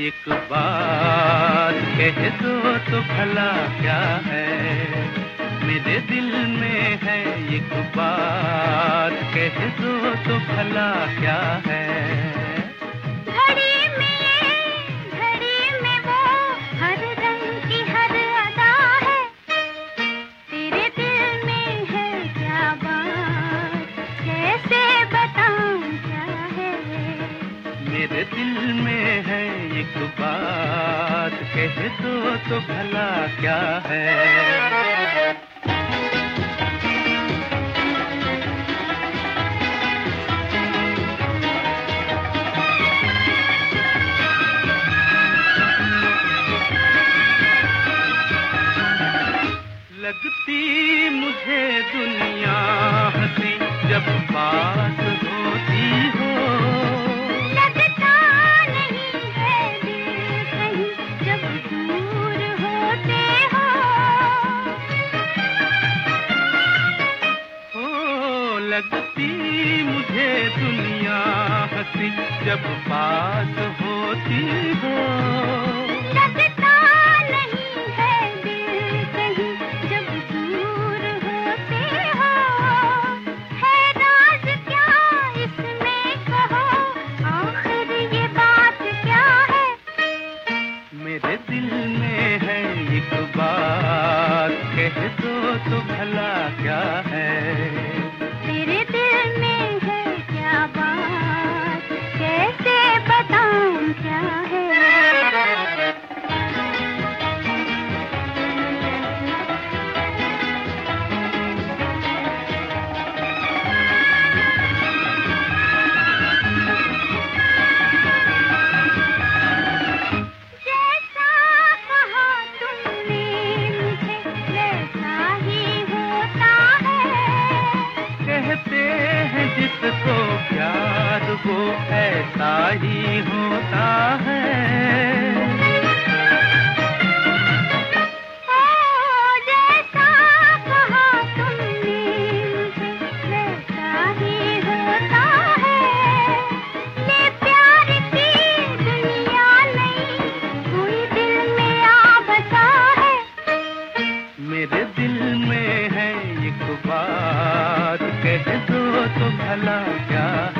एक बात कह दो तो भला क्या है, मेरे दिल में है एक बात कह दो तो भला क्या है। मेरे दिल में है एक बात कह दो तो भला क्या है। लगती मुझे दुनिया हंसी जब बात होती हो, लगता नहीं है दिल कहीं जब दूर होते हो लगती मुझे दुनिया हंसी जब बात होती हो। लगता नहीं है दिल कहीं जब दूर होते हो। है राज क्या इसमें कहो, आखिर ये बात क्या है। मेरे दिल में है एक बात कह दो तो भला क्या है। तेरे दिल में है क्या बात, कैसे बताऊं क्या है। कहते हैं जिसको प्यार वो ऐसा ही होता है। जैसा कहा तुमने मुझे वैसा ही होता है। ये प्यार की दुनिया नहीं कोई दिल में आ बसा है। मेरे दिल में है एक बात कह दो तो भला क्या है।